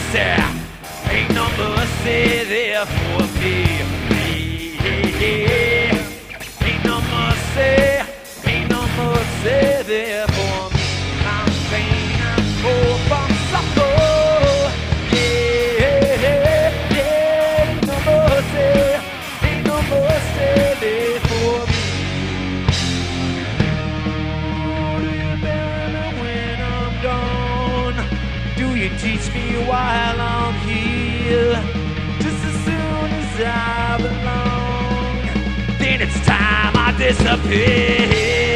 mercy, ain't no mercy there for me. Ain't no mercy, ain't no mercy there for me. I'm pain, I'm hope, I'm suffering. Ain't no mercy, ain't no mercy there for me. Do you bury me when I'm gone? Do you teach me while I'm here? Just as soon as I belong, then it's time I disappear.